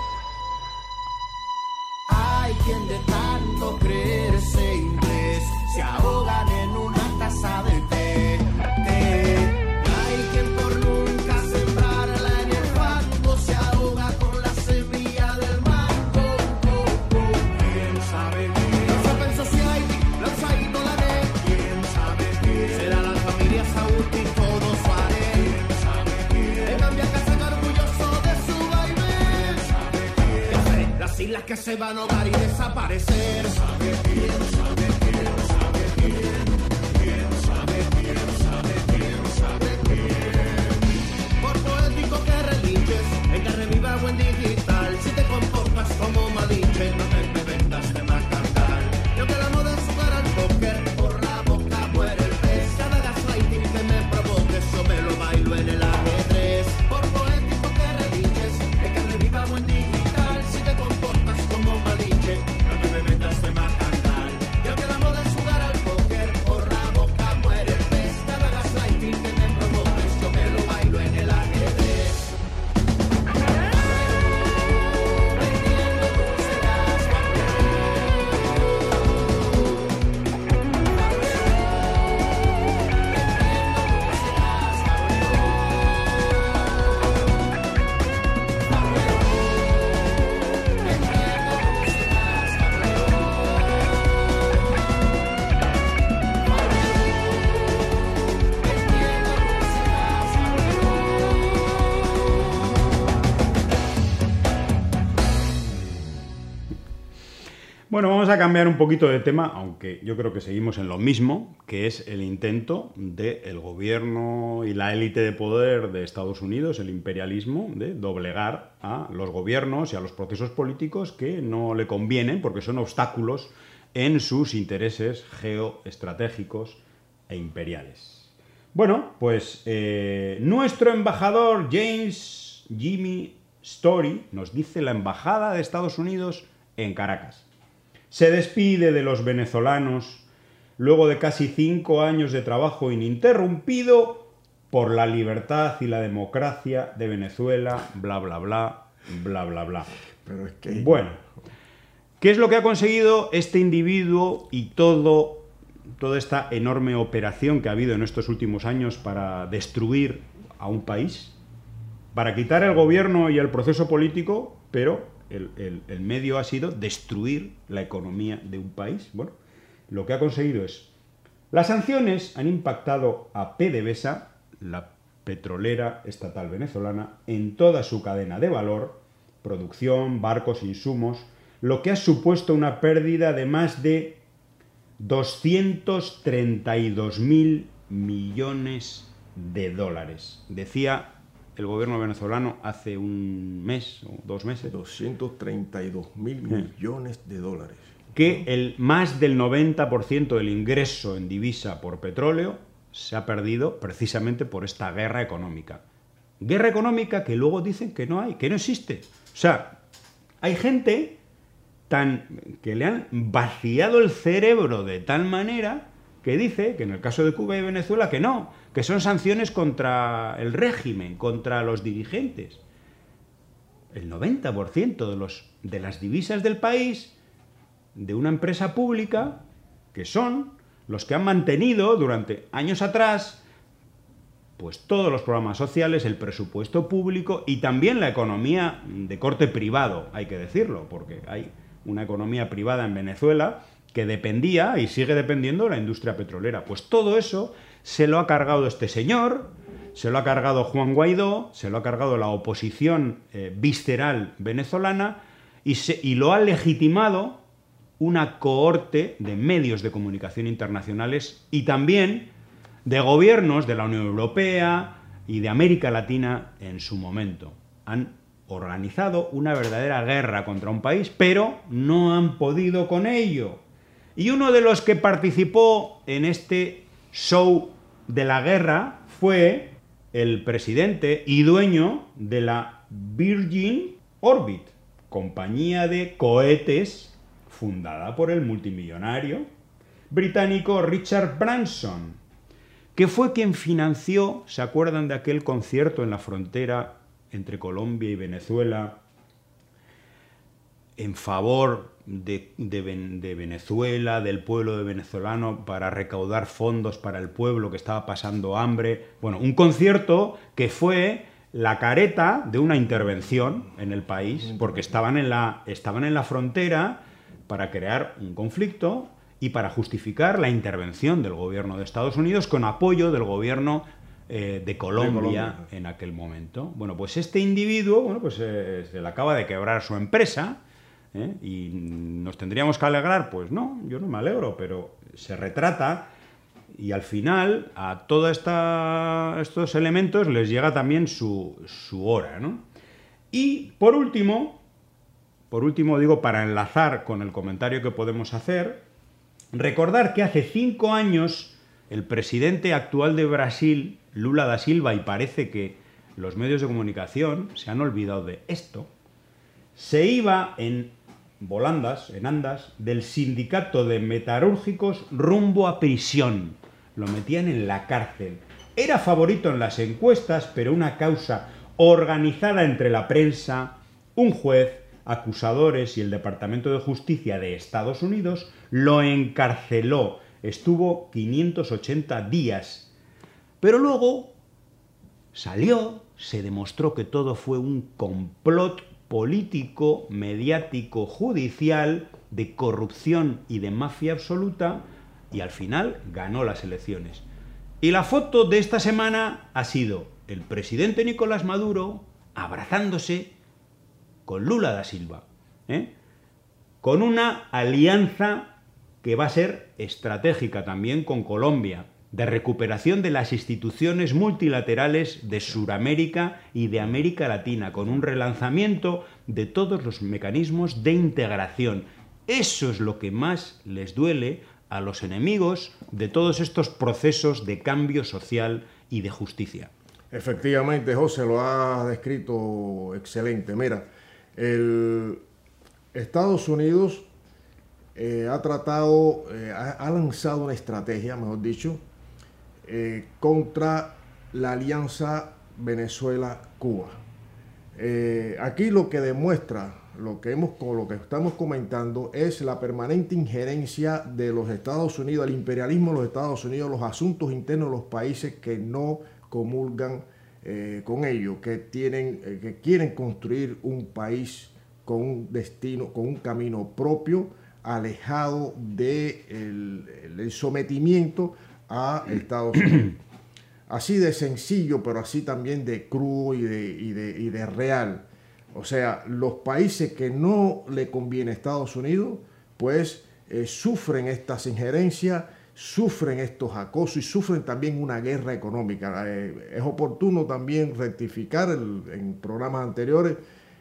Hay quien de tanto creerse inglés se ahogan en una taza de té. Las que se van a ahogar y desaparecer. Sabe quién, sabe quién, sabe quién, quién sabe quién, sabe quién, sabe quién. Por poético que relinches, en que reviva buen digital. Si te comportas como malinche, no te vendas de macartal. Yo que la moda es jugar al póker, por la boca muere el pez. Cada gaslighting que me provoque, eso me lo bailo en el ajedrez. Por poético que relinches, en que reviva buen digital. Si te comportas como malinche, no te me metas de macartal. Yo que la Bueno, vamos a cambiar un poquito de tema, aunque yo creo que seguimos en lo mismo, que es el intento del gobierno y la élite de poder de Estados Unidos, el imperialismo, de doblegar a los gobiernos y a los procesos políticos que no le convienen porque son obstáculos en sus intereses geoestratégicos e imperiales. Bueno, pues eh, nuestro embajador James Jimmy Story nos dice la embajada de Estados Unidos en Caracas. Se despide de los venezolanos luego de casi cinco años de trabajo ininterrumpido por la libertad y la democracia de Venezuela, bla, bla, bla, bla, bla, bla. Pero es que... Bueno, ¿qué es lo que ha conseguido este individuo y todo, toda esta enorme operación que ha habido en estos últimos años para destruir a un país? Para quitar el gobierno y el proceso político, pero... El, el, el medio ha sido destruir la economía de un país. Bueno, lo que ha conseguido es... Las sanciones han impactado a PDVSA, la petrolera estatal venezolana, en toda su cadena de valor, producción, barcos, insumos, lo que ha supuesto una pérdida de más de doscientos treinta y dos mil millones de dólares. Decía el gobierno venezolano hace un mes o dos meses... doscientos treinta y dos mil millones de dólares. Que el más del noventa por ciento del ingreso en divisa por petróleo se ha perdido precisamente por esta guerra económica. Guerra económica que luego dicen que no hay, que no existe. O sea, hay gente tan que le han vaciado el cerebro de tal manera que dice que en el caso de Cuba y Venezuela que no, que son sanciones contra el régimen, contra los dirigentes. El noventa por ciento de, los, de las divisas del país, de una empresa pública, que son los que han mantenido durante años atrás pues todos los programas sociales, el presupuesto público y también la economía de corte privado, hay que decirlo, porque hay una economía privada en Venezuela que dependía y sigue dependiendo de la industria petrolera. Pues todo eso se lo ha cargado este señor, se lo ha cargado Juan Guaidó, se lo ha cargado la oposición eh, visceral venezolana y, se, y lo ha legitimado una cohorte de medios de comunicación internacionales y también de gobiernos de la Unión Europea y de América Latina en su momento. Han organizado una verdadera guerra contra un país, pero no han podido con ello. Y uno de los que participó en este show de la guerra fue el presidente y dueño de la Virgin Orbit, compañía de cohetes fundada por el multimillonario británico Richard Branson, que fue quien financió, ¿se acuerdan de aquel concierto en la frontera entre Colombia y Venezuela en favor de, de, de Venezuela, del pueblo de venezolano, para recaudar fondos para el pueblo que estaba pasando hambre? Bueno, un concierto que fue la careta de una intervención en el país, porque estaban en la, estaban en la frontera para crear un conflicto y para justificar la intervención del gobierno de Estados Unidos con apoyo del gobierno eh, de, Colombia de Colombia en aquel momento. Bueno, pues este individuo, bueno, pues eh, se le acaba de quebrar su empresa, ¿eh? Y nos tendríamos que alegrar. Pues no, yo no me alegro, pero se retrata y al final a todos estos elementos les llega también su, su hora, ¿no? Y por último, por último digo, para enlazar con el comentario que podemos hacer, recordar que hace cinco años el presidente actual de Brasil, Lula da Silva, y parece que los medios de comunicación se han olvidado de esto, se iba en volandas, en andas, del sindicato de metalúrgicos rumbo a prisión. Lo metían en la cárcel. Era favorito en las encuestas, pero una causa organizada entre la prensa, un juez, acusadores y el Departamento de Justicia de Estados Unidos lo encarceló. Estuvo quinientos ochenta días. Pero luego salió, se demostró que todo fue un complot político, mediático, judicial, de corrupción y de mafia absoluta, y al final ganó las elecciones. Y la foto de esta semana ha sido el presidente Nicolás Maduro abrazándose con Lula da Silva, ¿eh? con una alianza que va a ser estratégica también con Colombia, de recuperación de las instituciones multilaterales de Sudamérica y de América Latina, con un relanzamiento de todos los mecanismos de integración. Eso es lo que más les duele a los enemigos de todos estos procesos de cambio social y de justicia. Efectivamente, José lo ha descrito excelente. Mira, el Estados Unidos eh, ha tratado, eh, ha, ha lanzado una estrategia, mejor dicho, eh, contra la alianza Venezuela-Cuba. Eh, aquí lo que demuestra, lo que, hemos, lo que estamos comentando, es la permanente injerencia de los Estados Unidos, el imperialismo de los Estados Unidos, los asuntos internos de los países que no comulgan eh, con ello, que, tienen, eh, que quieren construir un país con un destino, con un camino propio, alejado del de el sometimiento a Estados Unidos. Así de sencillo, pero así también de crudo y de, y de, y de real. O sea, los países que no le conviene a Estados Unidos, pues eh, sufren estas injerencias, sufren estos acosos y sufren también una guerra económica. Eh, es oportuno también rectificar, el, en programas anteriores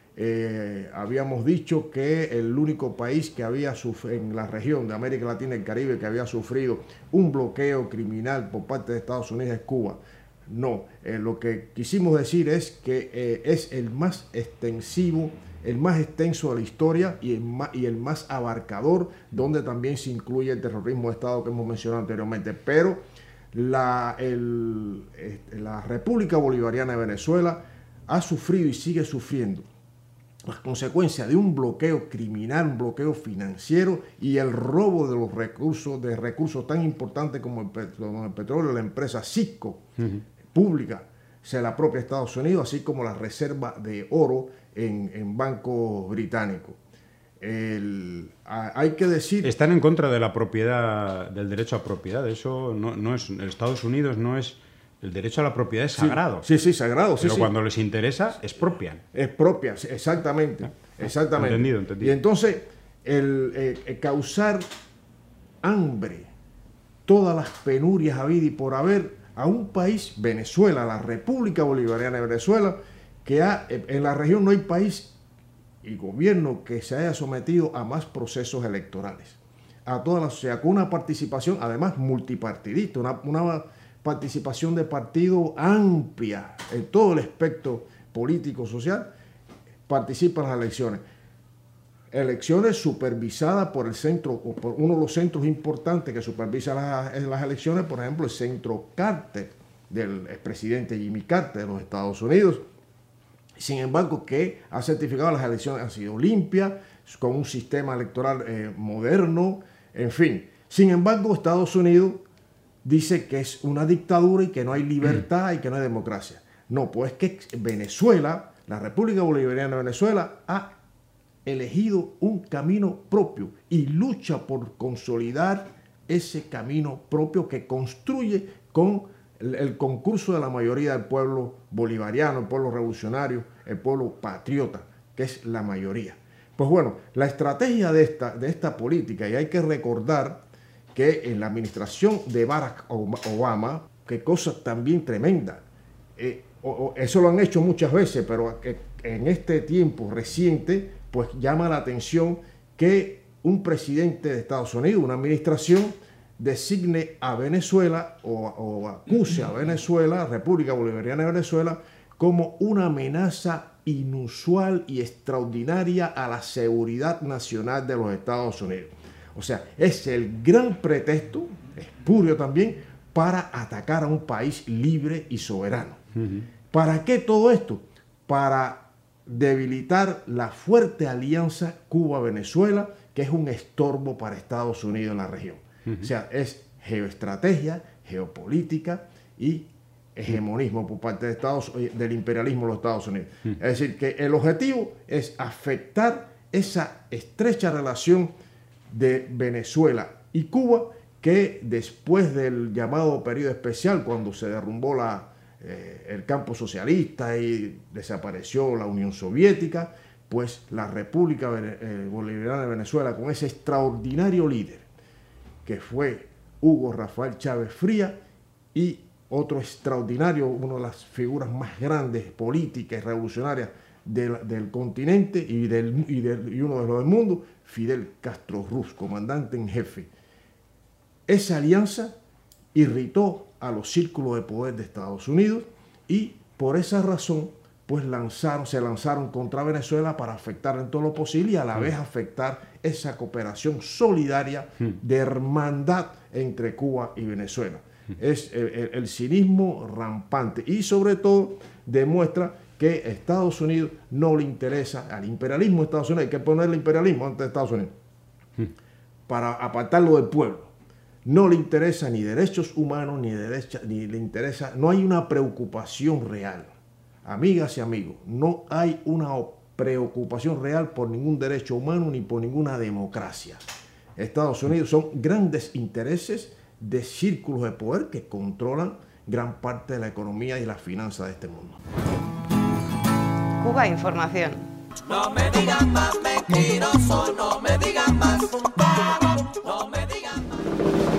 eh, habíamos dicho que el único país que había sufrido en la región de América Latina y el Caribe que había sufrido un bloqueo criminal por parte de Estados Unidos es Cuba. No, eh, lo que quisimos decir es que eh, es el más extensivo, el más extenso de la historia y el, más, y el más abarcador, donde también se incluye el terrorismo de Estado que hemos mencionado anteriormente. Pero la, el, la República Bolivariana de Venezuela ha sufrido y sigue sufriendo las consecuencias de un bloqueo criminal, un bloqueo financiero y el robo de los recursos, de recursos tan importantes como el, como el petróleo, la empresa Cisco, uh-huh. pública, se la propia Estados Unidos, así como la reserva de oro en, en bancos británicos. El, a, hay que decir... Están en contra de la propiedad, del derecho a propiedad. Eso no, no es... Estados Unidos no es... El derecho a la propiedad es sagrado. Sí, sí, sí sagrado. Pero sí, cuando sí. les interesa, es propia. Es propia, exactamente. ¿Eh? exactamente. Entendido, entendido. Y entonces, el, eh, el causar hambre, todas las penurias habidas y por haber a un país, Venezuela, la República Bolivariana de Venezuela, que ha, en la región no hay país y gobierno que se haya sometido a más procesos electorales. A toda la sociedad, con una participación, además, multipartidista, una... una participación de partido amplia en todo el espectro político social, participa en las elecciones. Elecciones supervisadas por el centro, o por uno de los centros importantes que supervisa las, las elecciones, por ejemplo, el centro Carter, del expresidente Jimmy Carter de los Estados Unidos. Sin embargo, que ha certificado las elecciones han sido limpias, con un sistema electoral eh, moderno, en fin. Sin embargo, Estados Unidos dice que es una dictadura y que no hay libertad y que no hay democracia. No, pues es que Venezuela, la República Bolivariana de Venezuela, ha elegido un camino propio y lucha por consolidar ese camino propio que construye con el, el concurso de la mayoría del pueblo bolivariano, el pueblo revolucionario, el pueblo patriota, que es la mayoría. Pues bueno, la estrategia de esta, de esta política, y hay que recordar que en la administración de Barack Obama, qué cosa también tremenda. Eh, o, o, eso lo han hecho muchas veces, pero en este tiempo reciente, pues llama la atención que un presidente de Estados Unidos, una administración, designe a Venezuela o, o acuse a Venezuela, República Bolivariana de Venezuela, como una amenaza inusual y extraordinaria a la seguridad nacional de los Estados Unidos. O sea, es el gran pretexto, espurio también, para atacar a un país libre y soberano. Uh-huh. ¿Para qué todo esto? Para debilitar la fuerte alianza Cuba-Venezuela, que es un estorbo para Estados Unidos en la región. Uh-huh. O sea, es geoestrategia, geopolítica y hegemonismo por parte de Estados, del imperialismo de los Estados Unidos. Uh-huh. Es decir, que el objetivo es afectar esa estrecha relación de Venezuela y Cuba, que después del llamado periodo especial, cuando se derrumbó la, eh, el campo socialista y desapareció la Unión Soviética, pues la República Bolivariana de Venezuela, con ese extraordinario líder que fue Hugo Rafael Chávez Frías, y otro extraordinario, una de las figuras más grandes políticas y revolucionarias del, del continente y, del, y, del, y uno de los del mundo, Fidel Castro Ruz, comandante en jefe. Esa alianza irritó a los círculos de poder de Estados Unidos y por esa razón pues lanzaron, se lanzaron contra Venezuela para afectar en todo lo posible y a la vez afectar esa cooperación solidaria de hermandad entre Cuba y Venezuela. Es el, el, el cinismo rampante y sobre todo demuestra que a Estados Unidos no le interesa, al imperialismo de Estados Unidos, hay que ponerle imperialismo antes de Estados Unidos, para apartarlo del pueblo. No le interesa ni derechos humanos, ni, derecha, ni le interesa, no hay una preocupación real. Amigas y amigos, no hay una preocupación real por ningún derecho humano ni por ninguna democracia. Estados Unidos son grandes intereses de círculos de poder que controlan gran parte de la economía y las finanzas de este mundo. Cuba Información. No me digan más mentiroso, no me digan más, no me digan más.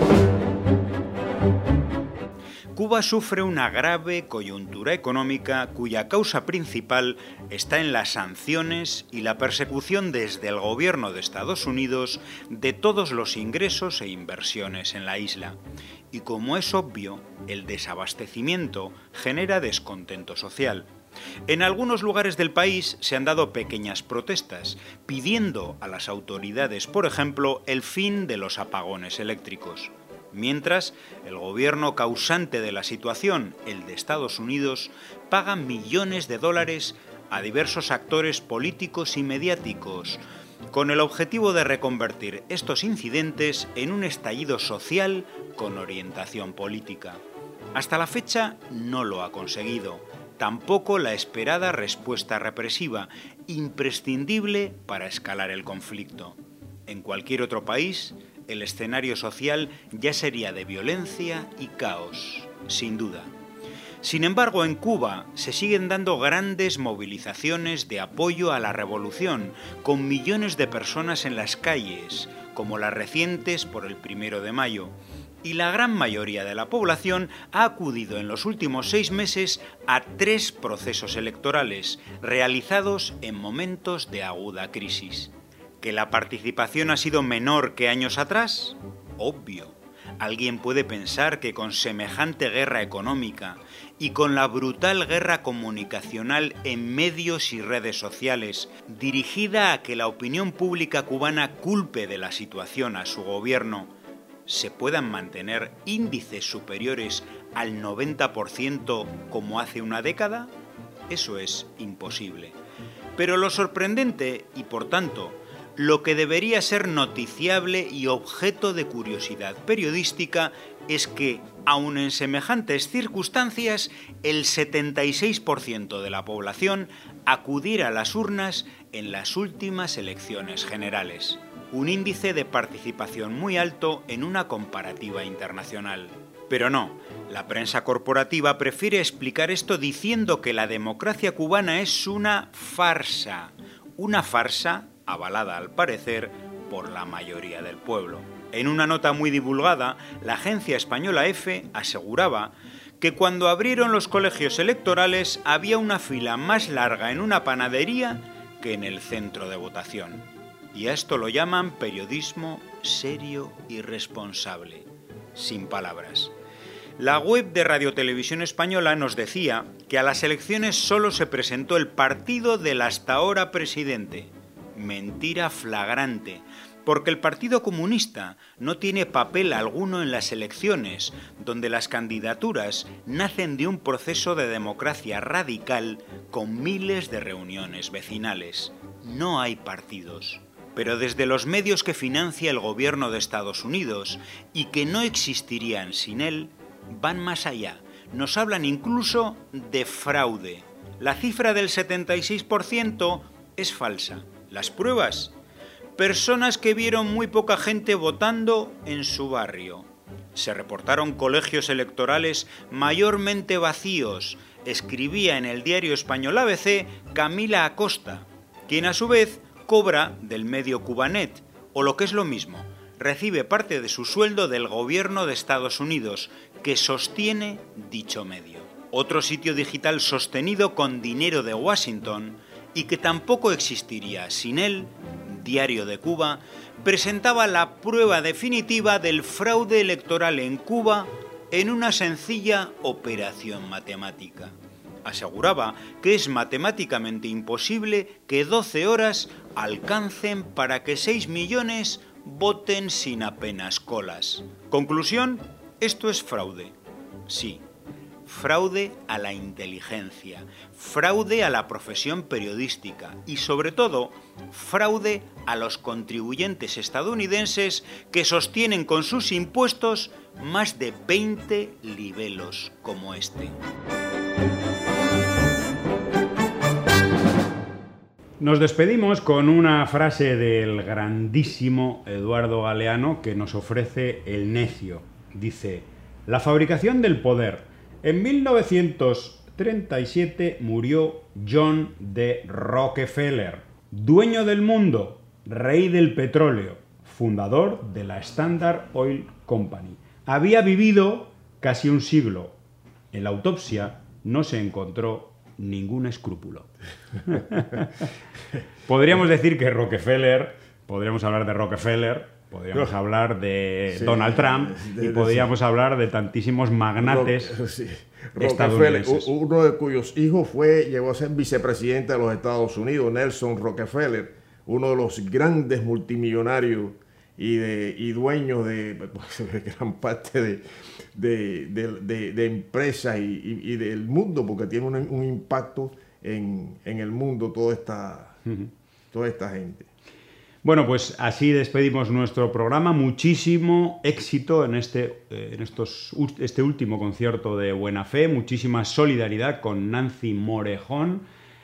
Cuba sufre una grave coyuntura económica cuya causa principal está en las sanciones y la persecución desde el gobierno de Estados Unidos de todos los ingresos e inversiones en la isla. Y como es obvio, el desabastecimiento genera descontento social. En algunos lugares del país se han dado pequeñas protestas, pidiendo a las autoridades, por ejemplo, el fin de los apagones eléctricos. Mientras, el gobierno causante de la situación, el de Estados Unidos, paga millones de dólares a diversos actores políticos y mediáticos, con el objetivo de reconvertir estos incidentes en un estallido social con orientación política. Hasta la fecha no lo ha conseguido, tampoco la esperada respuesta represiva, imprescindible para escalar el conflicto. En cualquier otro país, el escenario social ya sería de violencia y caos, sin duda. Sin embargo, en Cuba se siguen dando grandes movilizaciones de apoyo a la revolución, con millones de personas en las calles, como las recientes por el primero de mayo, y la gran mayoría de la población ha acudido en los últimos seis meses a tres procesos electorales, realizados en momentos de aguda crisis. ¿Que la participación ha sido menor que años atrás? Obvio. ¿Alguien puede pensar que con semejante guerra económica y con la brutal guerra comunicacional en medios y redes sociales, dirigida a que la opinión pública cubana culpe de la situación a su gobierno, se puedan mantener índices superiores al noventa por ciento como hace una década? Eso es imposible. Pero lo sorprendente, y por tanto, lo que debería ser noticiable y objeto de curiosidad periodística es que, aun en semejantes circunstancias, el setenta y seis por ciento de la población acudiera a las urnas en las últimas elecciones generales. Un índice de participación muy alto en una comparativa internacional. Pero no, la prensa corporativa prefiere explicar esto diciendo que la democracia cubana es una farsa. Una farsa avalada al parecer por la mayoría del pueblo. En una nota muy divulgada, la agencia española EFE aseguraba que cuando abrieron los colegios electorales había una fila más larga en una panadería que en el centro de votación. Y a esto lo llaman periodismo serio y responsable. Sin palabras. La web de Radio Televisión Española nos decía que a las elecciones solo se presentó el partido del hasta ahora presidente. Mentira flagrante, porque el Partido Comunista no tiene papel alguno en las elecciones, donde las candidaturas nacen de un proceso de democracia radical con miles de reuniones vecinales. No hay partidos. Pero desde los medios que financia el gobierno de Estados Unidos y que no existirían sin él, van más allá. Nos hablan incluso de fraude. La cifra del setenta y seis por ciento es falsa. Las pruebas. Personas que vieron muy poca gente votando en su barrio. Se reportaron colegios electorales mayormente vacíos, escribía en el diario español A B C Camila Acosta. quien a su vez cobra del medio Cubanet, o lo que es lo mismo, recibe parte de su sueldo del gobierno de Estados Unidos, que sostiene dicho medio. Otro sitio digital sostenido con dinero de Washington y que tampoco existiría sin él, Diario de Cuba, presentaba la prueba definitiva del fraude electoral en Cuba en una sencilla operación matemática. Aseguraba que es matemáticamente imposible que doce horas alcancen para que seis millones voten sin apenas colas. Conclusión, esto es fraude. Sí, fraude a la inteligencia, fraude a la profesión periodística y, sobre todo, fraude a los contribuyentes estadounidenses que sostienen con sus impuestos más de veinte libelos como este. Nos despedimos con una frase del grandísimo Eduardo Galeano que nos ofrece El Necio. Dice: la fabricación del poder. En mil novecientos treinta y siete murió John D. Rockefeller, dueño del mundo, rey del petróleo, fundador de la Standard Oil Company. Había vivido casi un siglo. En la autopsia no se encontró ningún escrúpulo. Podríamos decir que Rockefeller, podríamos hablar de Rockefeller, podríamos no. hablar de sí, Donald Trump de, de, y podríamos sí. hablar de tantísimos magnates Rock, sí. estadounidenses. Uno de cuyos hijos fue, llegó a ser vicepresidente de los Estados Unidos, Nelson Rockefeller, uno de los grandes multimillonarios y, de, y dueños de, pues, de gran parte de, de, de, de, de empresas y, y, y del mundo, porque tiene un, un impacto en, en el mundo toda esta, uh-huh. toda esta gente. Bueno, pues así despedimos nuestro programa. Muchísimo éxito en este, en estos, este último concierto de Buena Fe. Muchísima solidaridad con Nancy Morejón,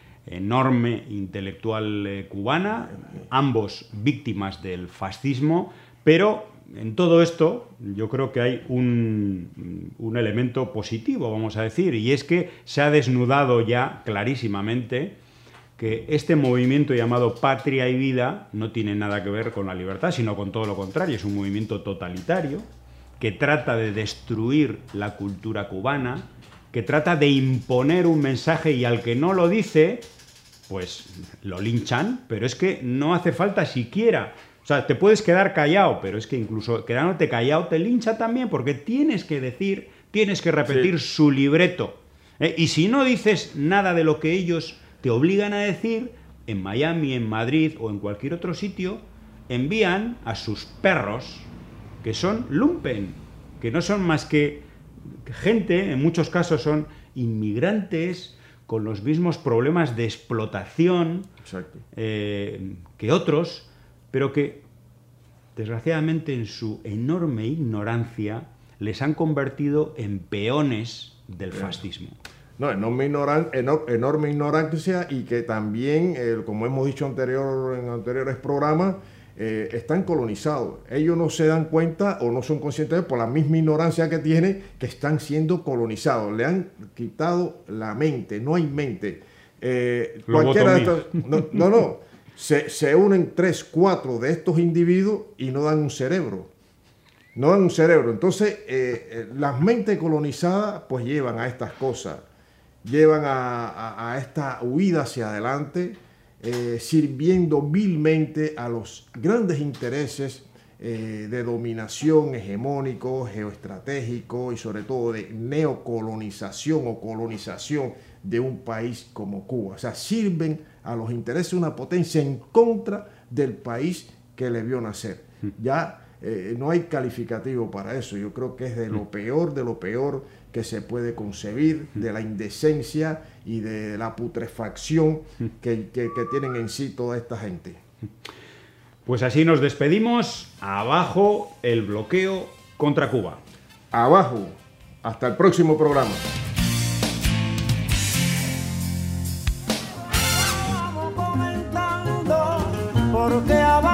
enorme intelectual eh, cubana, ambos víctimas del fascismo. Pero en todo esto yo creo que hay un, un elemento positivo, vamos a decir, y es que se ha desnudado ya clarísimamente que este movimiento llamado Patria y Vida no tiene nada que ver con la libertad, sino con todo lo contrario. Es un movimiento totalitario que trata de destruir la cultura cubana, que trata de imponer un mensaje y al que no lo dice, pues lo linchan, pero es que no hace falta siquiera. O sea, te puedes quedar callado, pero es que incluso quedándote callado te lincha también porque tienes que decir, tienes que repetir sí. su libreto. ¿Eh? Y si no dices nada de lo que ellos te obligan a decir, en Miami, en Madrid o en cualquier otro sitio, envían a sus perros, que son lumpen, que no son más que gente, en muchos casos son inmigrantes con los mismos problemas de explotación eh, que otros, pero que, desgraciadamente, en su enorme ignorancia, les han convertido en peones del fascismo. No, enorme, ignoran, enor, enorme ignorancia y que también, eh, como hemos dicho anterior, en anteriores programas, eh, están colonizados. Ellos no se dan cuenta o no son conscientes por la misma ignorancia que tienen que están siendo colonizados. Le han quitado la mente, no hay mente. Eh, cualquiera de estos, no, no, no. Se, se unen tres, cuatro de estos individuos y no dan un cerebro. No dan un cerebro. Entonces, eh, las mentes colonizadas pues llevan a estas cosas. Llevan a, a, a esta huida hacia adelante, eh, sirviendo vilmente a los grandes intereses eh, de dominación hegemónico, geoestratégico y sobre todo de neocolonización o colonización de un país como Cuba. O sea, sirven a los intereses de una potencia en contra del país que le vio nacer. Ya eh, no hay calificativo para eso. Yo creo que es de lo peor, de lo peor que se puede concebir, de la indecencia y de la putrefacción que, que, que tienen en sí toda esta gente. Pues así nos despedimos. Abajo el bloqueo contra Cuba. Abajo. Hasta el próximo programa. Porque abajo